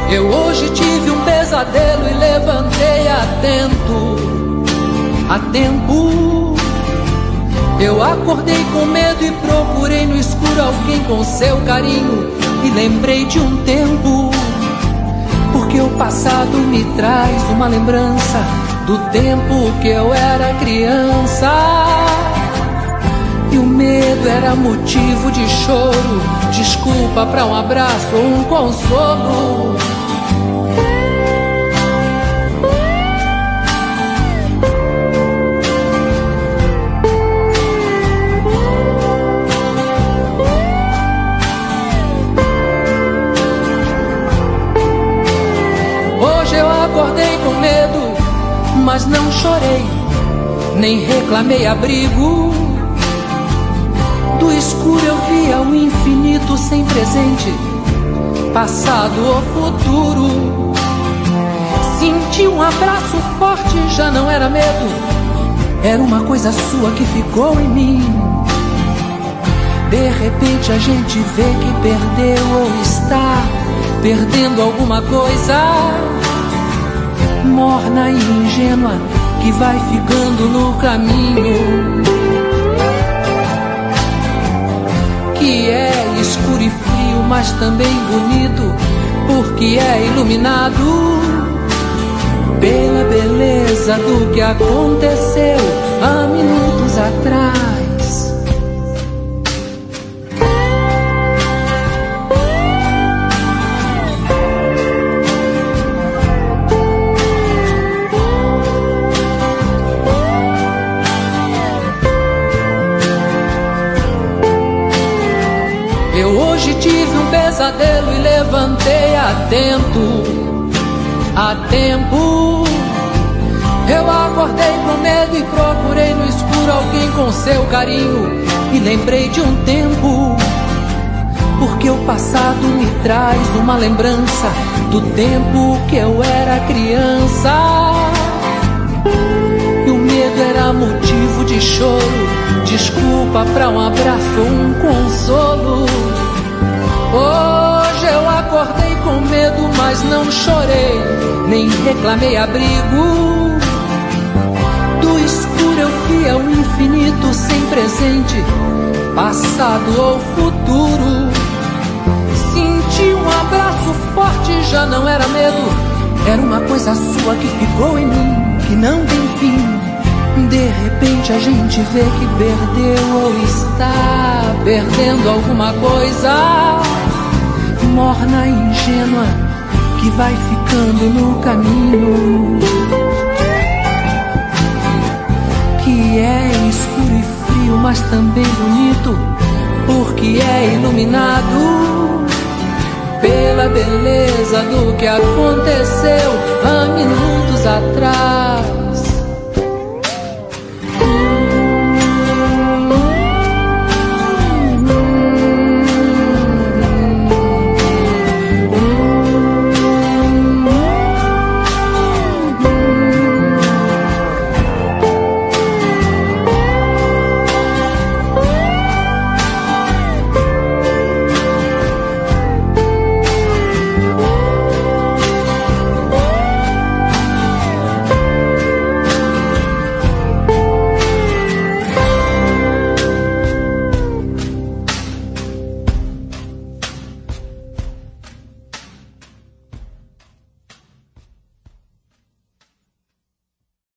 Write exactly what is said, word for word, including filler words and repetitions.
Eu hoje tive um pesadelo e levantei atento, a tempo. Eu acordei com medo e procurei no escuro alguém com seu carinho. E lembrei de um tempo, porque o passado me traz uma lembrança do tempo que eu era criança. E o medo era motivo de choro, desculpa pra um abraço ou um consolo. Acordei com medo, mas não chorei, nem reclamei abrigo. Do escuro eu via o infinito sem presente, passado ou futuro. Senti um abraço forte, já não era medo, era uma coisa sua que ficou em mim. De repente a gente vê que perdeu ou está perdendo alguma coisa, morna e ingênua, que vai ficando no caminho, que é escuro e frio, mas também bonito, porque é iluminado pela beleza do que aconteceu há minutos atrás. Eu hoje tive um pesadelo e levantei atento, a tempo. Eu acordei com medo e procurei no escuro alguém com seu carinho. E lembrei de um tempo, porque o passado me traz uma lembrança do tempo que eu era criança. E o medo era motivo de choro, desculpa pra um abraço ou um consolo. Hoje eu acordei com medo, mas não chorei, nem reclamei abrigo. Do escuro eu via o infinito sem presente, passado ou futuro. Senti um abraço forte, já não era medo, era uma coisa sua que ficou em mim, que não tem fim. De repente a gente vê que perdeu ou está perdendo alguma coisa, morna e ingênua, que vai ficando no caminho, que é escuro e frio, mas também bonito, porque é iluminado pela beleza do que aconteceu há minutos atrás.